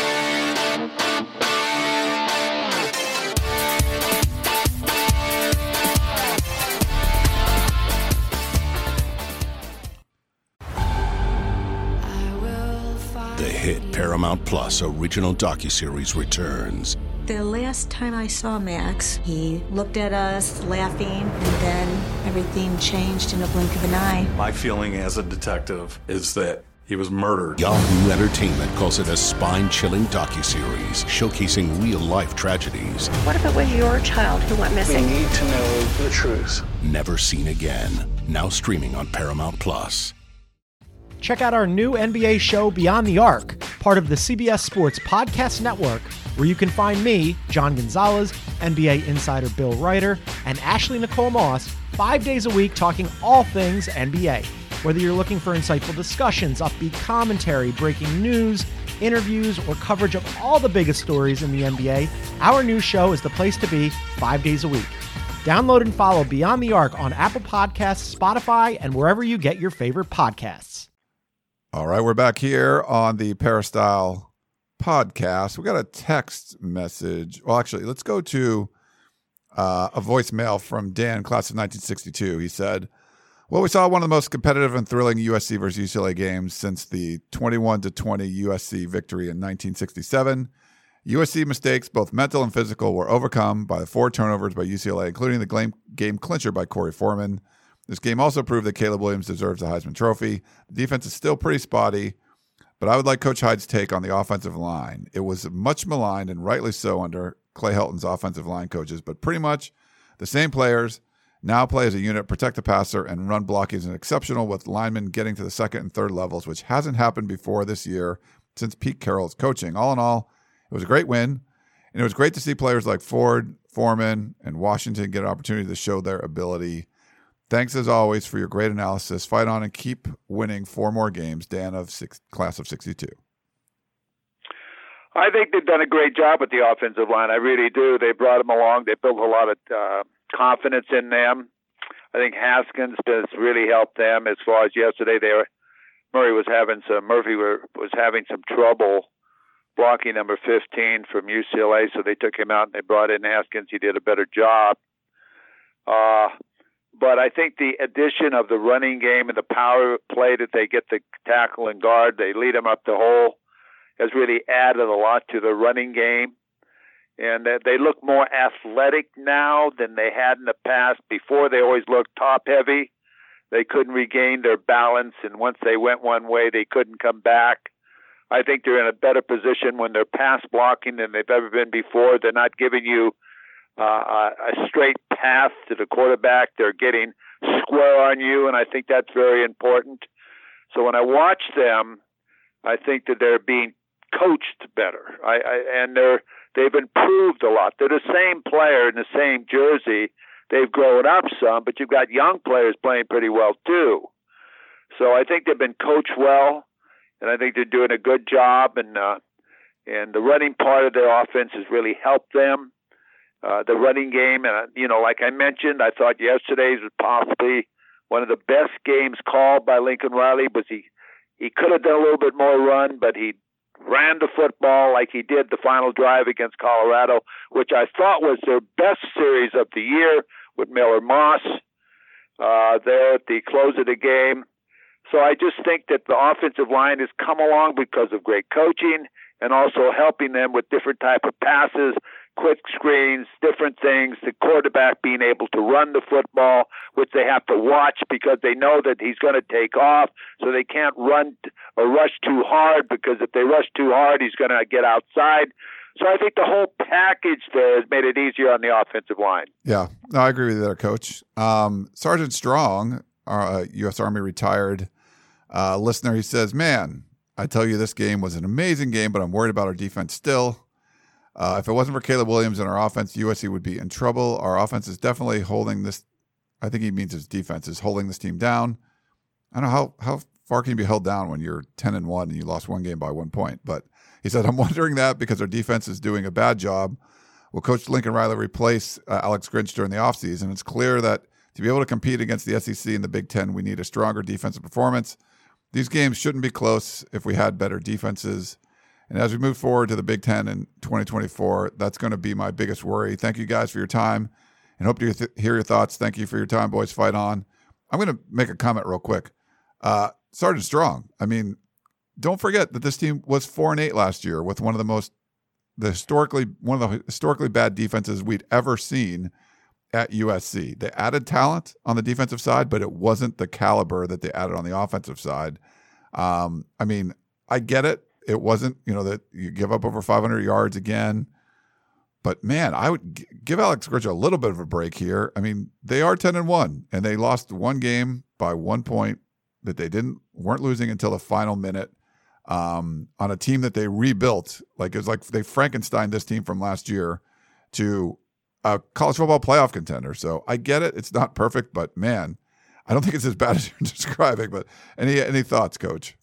The hit Paramount Plus original docuseries returns. The last time I saw Max, he looked at us laughing, and then everything changed in a blink of an eye. My feeling as a detective is that he was murdered. Yahoo Entertainment calls it a spine-chilling docuseries showcasing real-life tragedies. What if it was your child who went missing? We need to know the truth. Never seen again. Now streaming on Paramount Plus. Check out our new N B A show, Beyond the Arc, part of the C B S Sports Podcast Network, where you can find me, John Gonzalez, N B A insider Bill Ryder, and Ashley Nicole Moss, five days a week talking all things N B A. Whether you're looking for insightful discussions, upbeat commentary, breaking news, interviews, or coverage of all the biggest stories in the N B A, our new show is the place to be five days a week. Download and follow Beyond the Arc on Apple Podcasts, Spotify, and wherever you get your favorite podcasts. All right, we're back here on the Peristyle podcast. We got a text message. Well, actually, let's go to uh, a voicemail from Dan, class of nineteen sixty-two. He said, well, we saw one of the most competitive and thrilling U S C versus U C L A games since the twenty-one to twenty U S C victory in nineteen sixty-seven. U S C mistakes, both mental and physical, were overcome by the four turnovers by U C L A, including the game, game clincher by Corey Foreman. This game also proved that Caleb Williams deserves a Heisman Trophy. The defense is still pretty spotty, but I would like Coach Hyde's take on the offensive line. It was much maligned, and rightly so, under Clay Helton's offensive line coaches, but pretty much the same players now play as a unit, protect the passer, and run blocking is exceptional, with linemen getting to the second and third levels, which hasn't happened before this year since Pete Carroll's coaching. All in all, it was a great win, and it was great to see players like Ford, Foreman, and Washington get an opportunity to show their ability. Thanks, as always, for your great analysis. Fight on and keep winning four more games. Dan of six, class of sixty-two. I think they've done a great job with the offensive line. I really do. They brought them along. They built a lot of uh, confidence in them. I think Haskins has really helped them. As far as yesterday, they were, Murray was having some. Murphy were, was having some trouble blocking number fifteen from U C L A, so they took him out and they brought in Haskins. He did a better job. Uh, But I think the addition of the running game and the power play that they get the tackle and guard, they lead them up the hole, has really added a lot to the running game. And they look more athletic now than they had in the past. Before, they always looked top-heavy. they couldn't regain their balance, and once they went one way, they couldn't come back. I think they're in a better position when they're pass blocking than they've ever been before. They're not giving you uh, a straight path to the quarterback. They're getting square on you, and I think that's very important. So when I watch them, I think that they're being coached better, I, I, and they're they've improved a lot. They're the same player in the same jersey. They've grown up some, but you've got young players playing pretty well too. So I think they've been coached well, and I think they're doing a good job. And uh, and the running part of their offense has really helped them. Uh, the running game, and uh, you know, like I mentioned, I thought yesterday's was possibly one of the best games called by Lincoln Riley. Was he? He could have done a little bit more run, but he ran the football like he did the final drive against Colorado, which I thought was their best series of the year with Miller Moss uh, there at the close of the game. So I just think that the offensive line has come along because of great coaching and also helping them with different type of passes, quick screens, different things, the quarterback being able to run the football, which they have to watch because they know that he's going to take off, so they can't run or rush too hard, because if they rush too hard, he's going to get outside. So I think the whole package there has made it easier on the offensive line. Yeah, no, I agree with you there, Coach. Um, Sergeant Strong, uh, U S Army retired uh, listener, he says, man, I tell you, this game was an amazing game, but I'm worried about our defense still. Uh, if it wasn't for Caleb Williams and our offense, U S C would be in trouble. Our offense is definitely holding this. I think he means his defense is holding this team down. I don't know how, how far can you be held down when you're ten and one and you lost one game by one point. But he said, I'm wondering that because our defense is doing a bad job. Will Coach Lincoln Riley replace uh, Alex Grinch during the offseason? It's clear that to be able to compete against the S E C and the Big Ten, we need a stronger defensive performance. These games shouldn't be close if we had better defenses. And as we move forward to the Big Ten in twenty twenty-four, that's going to be my biggest worry. Thank you guys for your time, and hope to th- hear your thoughts. Thank you for your time, boys. Fight on. I'm going to make a comment real quick. Uh, Sergeant Strong, I mean, don't forget that this team was four and eight last year with one of the most, the historically, one of the historically bad defenses we'd ever seen at U S C. They added talent on the defensive side, but it wasn't the caliber that they added on the offensive side. Um, I mean, I get it. It wasn't, you know, that you give up over five hundred yards again. But, man, I would g- give Alex Grinch a little bit of a break here. I mean, they are ten and one, and they lost one game by one point that they didn't weren't losing until the final minute um, on a team that they rebuilt. Like, it was like they Frankensteined this team from last year to a college football playoff contender. So I get it. It's not perfect, but, man, I don't think it's as bad as you're describing. But any any thoughts, Coach?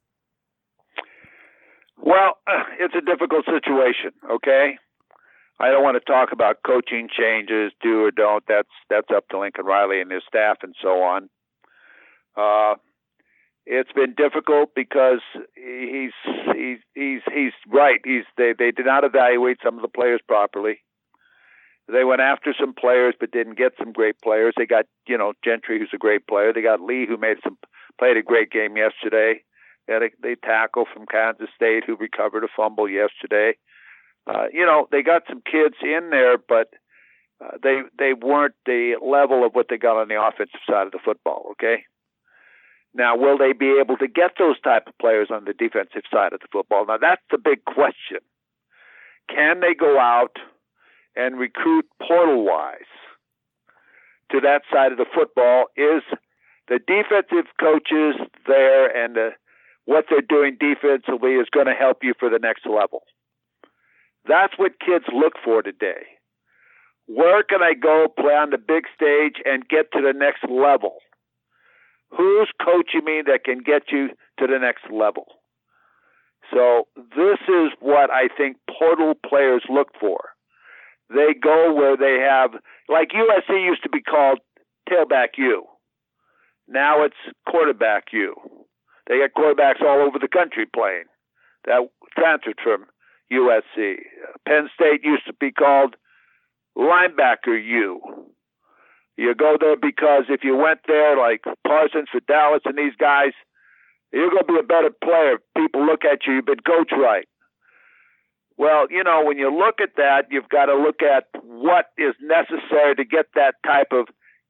Well, it's a difficult situation, okay? I don't want to talk about coaching changes, do or don't. That's that's up to Lincoln Riley and his staff and so on. Uh, it's been difficult because he's he's he's he's right. He's they they did not evaluate some of the players properly. They went after some players but didn't get some great players. They got, you know, Gentry, who's a great player. They got Lee, who made some played a great game yesterday. They had a, they tackle from Kansas State who recovered a fumble yesterday. Uh, you know, they got some kids in there, but uh, they they weren't the level of what they got on the offensive side of the football, okay? Now, will they be able to get those type of players on the defensive side of the football? Now, that's the big question. Can they go out and recruit portal-wise to that side of the football? Is the defensive coaches there and the what they're doing defensively is going to help you for the next level? That's what kids look for today. Where can I go play on the big stage and get to the next level? Who's coaching me that can get you to the next level? So this is what I think portal players look for. They go where they have, like U S C used to be called tailback U. Now it's quarterback U. They got quarterbacks all over the country playing. That transferred from U S C. Penn State used to be called linebacker U. You go there because if you went there like Parsons for Dallas and these guys, you're going to be a better player. People look at you, you've been coached right. Well, you know, when you look at that, you've got to look at what is necessary to get that type of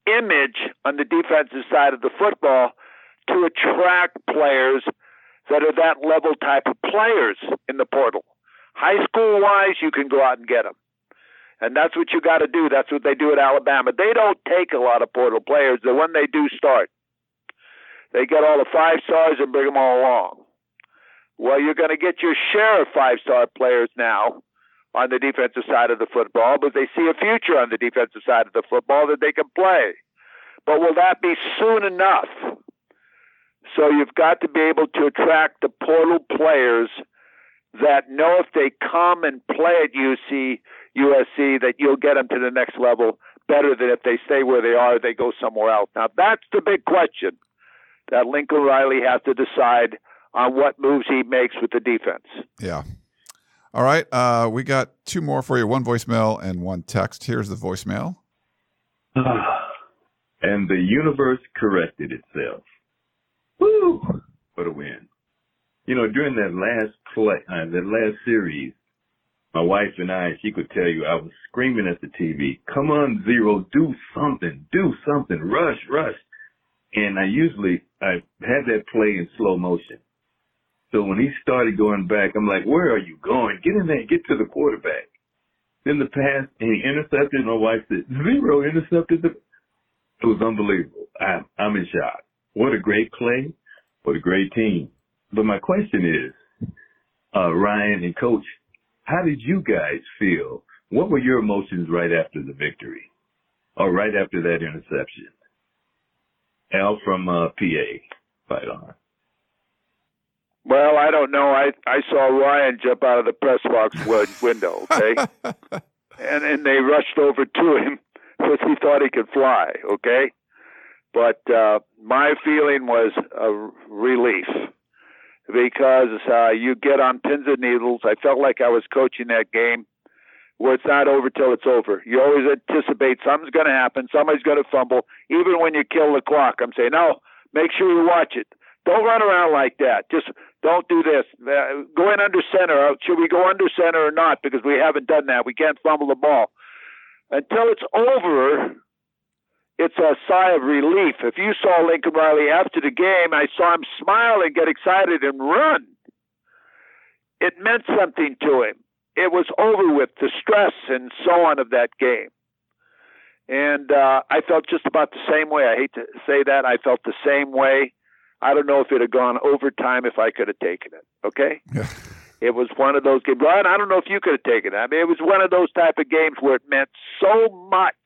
image on the defensive side of the football to attract players that are that level type of players in the portal. High school-wise, you can go out and get them. And that's what you got to do. That's what they do at Alabama. They don't take a lot of portal players. The when they do start, they get all the five stars and bring them all along. Well, you're going to get your share of five-star players now on the defensive side of the football, but they see a future on the defensive side of the football that they can play. But will that be soon enough? So you've got to be able to attract the portal players that know if they come and play at U C, U S C, that you'll get them to the next level better than if they stay where they are, they go somewhere else. Now, that's the big question that Lincoln Riley has to decide on what moves he makes with the defense. Yeah. All right. Uh, we got two more for you, one voicemail and one text. Here's the voicemail. And the universe corrected itself. Woo! What a win. You know, during that last play, uh, that last series, my wife and I, she could tell you, I was screaming at the T V, come on, Zero, do something, do something, rush, rush. And I usually, I had that play in slow motion. So when he started going back, I'm like, where are you going? Get in there, get to the quarterback. Then the pass, and he intercepted, and my wife said, Zero intercepted the, it was unbelievable. I, I'm in shock. What a great play. What a great team. But my question is, uh, Ryan and Coach, how did you guys feel? What were your emotions right after the victory or right after that interception? Al from uh, P A, fight on. Well, I don't know. I, I saw Ryan jump out of the press box window, okay? and and they rushed over to him because he thought he could fly, okay? But uh, my feeling was a relief because uh, you get on pins and needles. I felt like I was coaching that game where it's not over till it's over. You always anticipate something's going to happen, somebody's going to fumble. Even when you kill the clock, I'm saying, no, make sure you watch it. Don't run around like that. Just don't do this. Uh, go in under center. Should we go under center or not? Because we haven't done that. We can't fumble the ball. Until it's over, it's a sigh of relief. If you saw Lincoln Riley after the game, I saw him smile and get excited and run. It meant something to him. It was over with, the stress and so on of that game. And uh, I felt just about the same way. I hate to say that. I felt the same way. I don't know if it had gone overtime if I could have taken it, okay? Yeah. It was one of those games. Brian, I don't know if you could have taken it. I mean, it was one of those type of games where it meant so much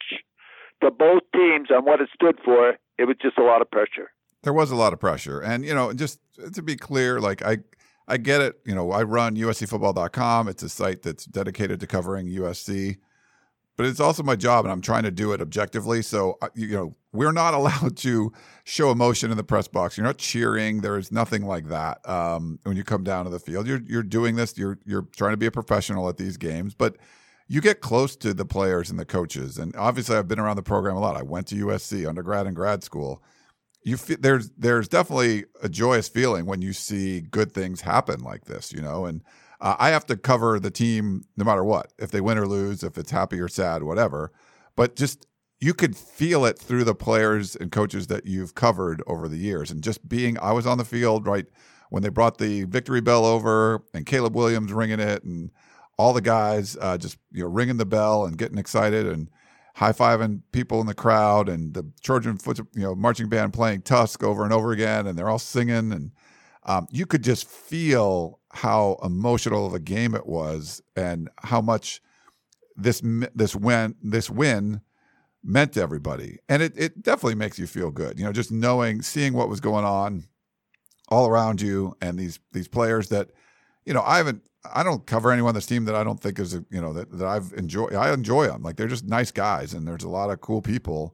to both teams on what it stood for. It was just a lot of pressure. There was a lot of pressure. And, you know, just to be clear, like I I get it. You know, I run U S C football dot com. It's a site that's dedicated to covering U S C. But it's also my job, and I'm trying to do it objectively. So, you know, we're not allowed to show emotion in the press box. You're not cheering. There is nothing like that um, when you come down to the field. You're you're doing this. You're you're trying to be a professional at these games, but you get close to the players and the coaches. And obviously, I've been around the program a lot. I went to U S C undergrad and grad school. You feel, there's there's definitely a joyous feeling when you see good things happen like this, you know, and. Uh, I have to cover the team no matter what, if they win or lose, if it's happy or sad, whatever. But just you could feel it through the players and coaches that you've covered over the years. And just being, I was on the field right when they brought the victory bell over and Caleb Williams ringing it and all the guys uh, just you know ringing the bell and getting excited and high-fiving people in the crowd and the Trojan foot, you know, marching band playing Tusk over and over again, and they're all singing and um, you could just feel how emotional of a game it was and how much this this win this win meant to everybody. And it it definitely makes you feel good. You know, just knowing, seeing what was going on all around you and these these players that, you know, I haven't I don't cover anyone on this team that I don't think is, a, you know, that, that I've enjoyed. I enjoy them. Like, they're just nice guys, and there's a lot of cool people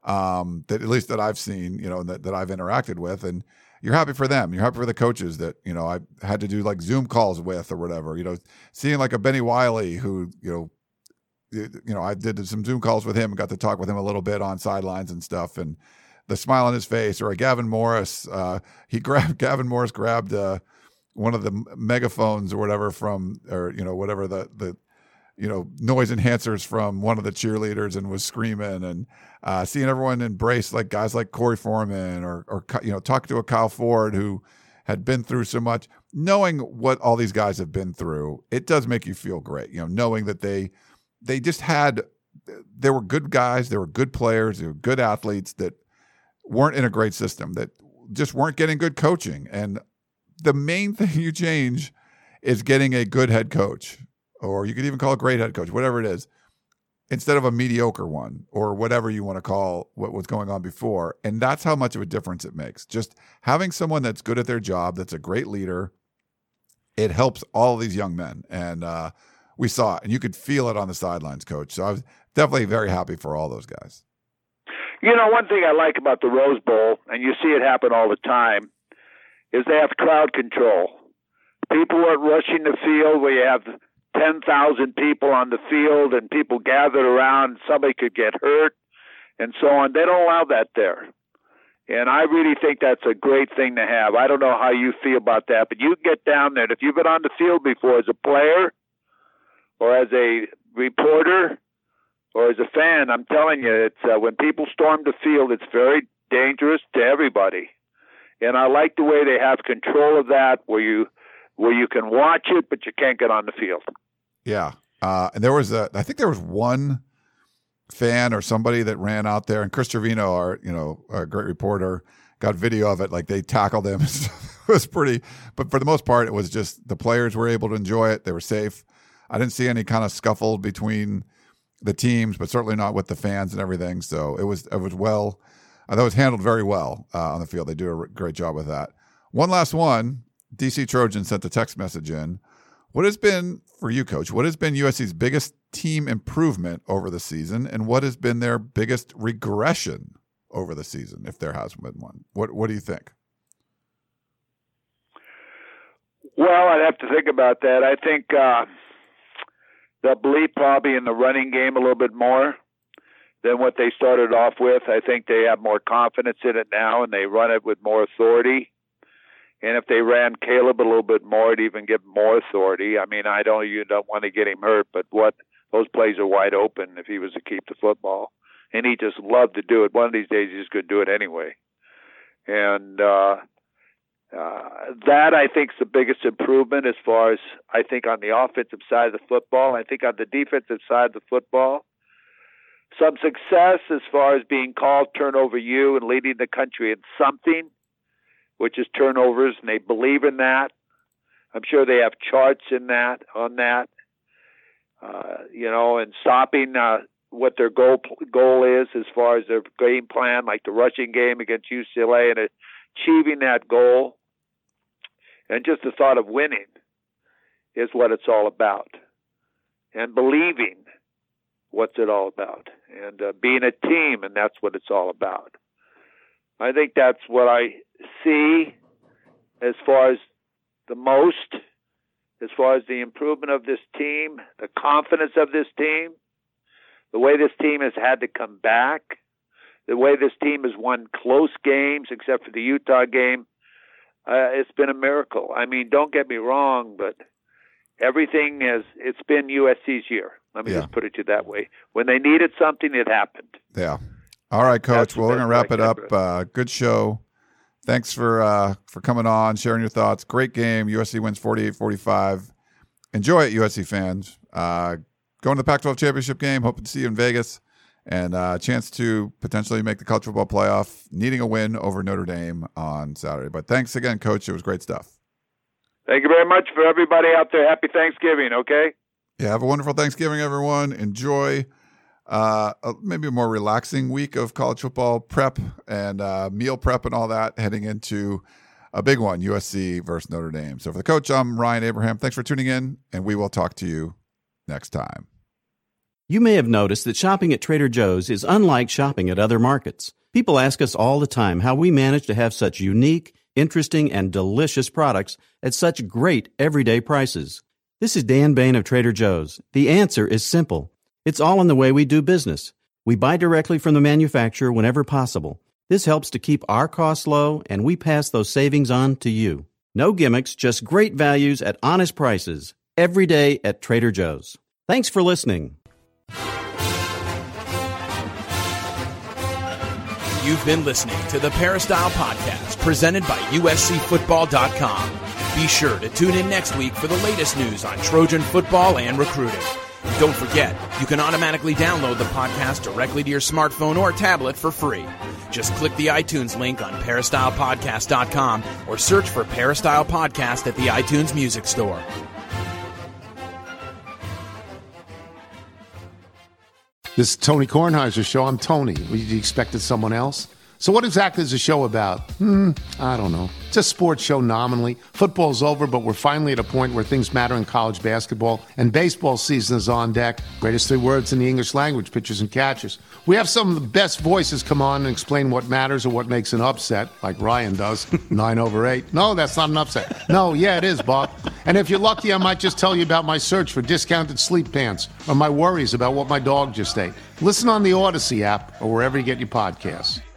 um, that at least that I've seen, you know, that, that I've interacted with. And you're happy for them. You're happy for the coaches that, you know, I had to do like Zoom calls with or whatever, you know, seeing like a Benny Wiley who, you know, you know, I did some Zoom calls with him and got to talk with him a little bit on sidelines and stuff. And the smile on his face, or a Gavin Morris, uh, he grabbed, Gavin Morris grabbed uh, one of the megaphones or whatever from, or, you know, whatever the, the, you know, noise enhancers from one of the cheerleaders and was screaming, and uh, seeing everyone embrace like guys like Corey Foreman or, or, you know, talk to a Kyle Ford who had been through so much, knowing what all these guys have been through, it does make you feel great, you know, knowing that they, they just had, they were good guys, they were good players, they were good athletes that weren't in a great system, that just weren't getting good coaching. And the main thing you change is getting a good head coach, or you could even call a great head coach, whatever it is, instead of a mediocre one, or whatever you want to call what was going on before. And that's how much of a difference it makes. Just having someone that's good at their job, that's a great leader, it helps all of these young men. And uh, we saw it, and you could feel it on the sidelines, Coach. So I was definitely very happy for all those guys. You know, one thing I like about the Rose Bowl, and you see it happen all the time, is they have crowd control. People aren't rushing the field where you have ten thousand people on the field and people gathered around, somebody could get hurt and so on. They don't allow that there. And I really think that's a great thing to have. I don't know how you feel about that, but you get down there. If you've been on the field before as a player or as a reporter or as a fan, I'm telling you, it's uh, when people storm the field, it's very dangerous to everybody. And I like the way they have control of that, where you where you can watch it, but you can't get on the field. Yeah. Uh, and there was a, I think there was one fan or somebody that ran out there, and Chris Trevino, our, you know, a great reporter, got video of it. Like they tackled him. It was pretty, but for the most part, it was just the players were able to enjoy it. They were safe. I didn't see any kind of scuffle between the teams, but certainly not with the fans and everything. So it was, it was well, I thought it was handled very well uh, on the field. They do a great job with that. One last one. D C Trojan sent a text message in. What has been, for you, Coach, what has been U S C's biggest team improvement over the season, and what has been their biggest regression over the season, if there has been one? What What do you think? Well, I'd have to think about that. I think uh, they'll believe probably in the running game a little bit more than what they started off with. I think they have more confidence in it now, and they run it with more authority. And if they ran Caleb a little bit more, it'd even give more authority. I mean, I don't, you don't want to get him hurt, but what those plays are wide open if he was to keep the football. And he just loved to do it. One of these days, he's going to do it anyway. And uh, uh, that, I think, is the biggest improvement as far as, I think, on the offensive side of the football. I think on the defensive side of the football, some success as far as being called turnover U and leading the country in something, which is turnovers, and they believe in that. I'm sure they have charts in that, on that, uh, you know, and stopping uh, what their goal goal is as far as their game plan, like the rushing game against U C L A, and achieving that goal. And just the thought of winning is what it's all about. And believing what's it all about. And uh, being a team, and that's what it's all about. I think that's what I see as far as the most, as far as the improvement of this team, the confidence of this team, the way this team has had to come back, the way this team has won close games, except for the Utah game. Uh, it's been a miracle. I mean, don't get me wrong, but everything has, it's been U S C's year. Let me yeah. just put it to you that way. When they needed something, it happened. Yeah. All right, Coach. Well, we're going to wrap it up. Uh, good show. Thanks for uh, for coming on, sharing your thoughts. Great game. U S C wins forty-eight forty-five. Enjoy it, U S C fans. Uh, going to the Pac twelve championship game. Hoping to see you in Vegas. And a uh, chance to potentially make the college football playoff, needing a win over Notre Dame on Saturday. But thanks again, Coach. It was great stuff. Thank you very much for everybody out there. Happy Thanksgiving, okay? Yeah, have a wonderful Thanksgiving, everyone. Enjoy uh, a, maybe a more relaxing week of college football prep and uh, meal prep and all that, heading into a big one, U S C versus Notre Dame. So for the coach, I'm Ryan Abraham. Thanks for tuning in, and we will talk to you next time. You may have noticed that shopping at Trader Joe's is unlike shopping at other markets. People ask us all the time how we manage to have such unique, interesting, and delicious products at such great everyday prices. This is Dan Bain of Trader Joe's. The answer is simple. It's all in the way we do business. We buy directly from the manufacturer whenever possible. This helps to keep our costs low, and we pass those savings on to you. No gimmicks, just great values at honest prices. Every day at Trader Joe's. Thanks for listening. You've been listening to the Peristyle Podcast, presented by U S C Football dot com. Be sure to tune in next week for the latest news on Trojan football and recruiting. And don't forget, you can automatically download the podcast directly to your smartphone or tablet for free. Just click the iTunes link on Peristyle Podcast dot com or search for Peristyle Podcast at the iTunes Music Store. This is Tony Kornheiser's show. I'm Tony. You expected someone else? So what exactly is the show about? Hmm, I don't know. It's a sports show nominally. Football's over, but we're finally at a point where things matter in college basketball, and baseball season is on deck. Greatest three words in the English language, pitchers and catchers. We have some of the best voices come on and explain what matters or what makes an upset, like Ryan does, nine over eight. No, that's not an upset. No, yeah, it is, Bob. And if you're lucky, I might just tell you about my search for discounted sleep pants or my worries about what my dog just ate. Listen on the Odyssey app or wherever you get your podcasts.